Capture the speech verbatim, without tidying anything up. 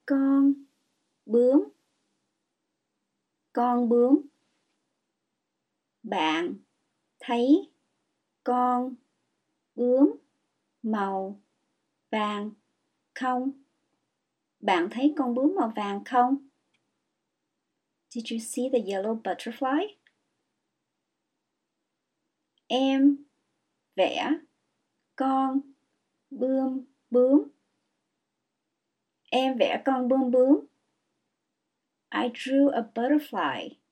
con bướm. Con bướm. Bạn thấy con bướm màu vàng không? Bạn thấy con bướm màu vàng không? Did you see the yellow butterfly? Em vẽ con bướm bướm. Em vẽ con bướm bướm. I drew a butterfly.